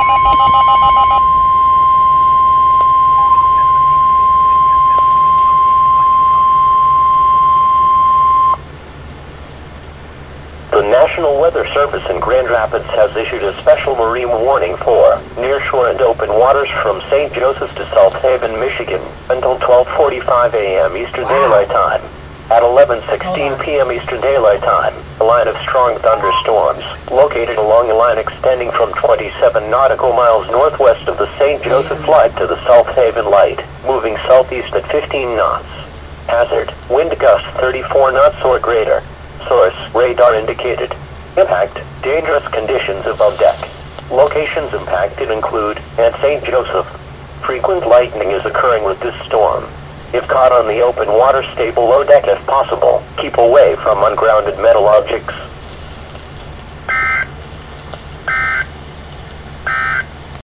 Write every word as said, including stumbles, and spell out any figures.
The National Weather Service in Grand Rapids has issued a special marine warning for nearshore and open waters from Saint Joseph to South Haven, Michigan, until twelve forty-five a m Eastern Daylight Time. At eleven sixteen p m Eastern Daylight Time, a line of strong thunderstorms, located along a line extending from twenty-seven nautical miles northwest of the Saint Joseph Light to the South Haven Light, moving southeast at fifteen knots. Hazard, wind gust thirty-four knots or greater. Source, radar indicated. Impact, dangerous conditions above deck. Locations impacted include, at Saint Joseph. Frequent lightning is occurring with this storm. If caught on the open water, stay below deck if possible. Keep away from ungrounded metal objects.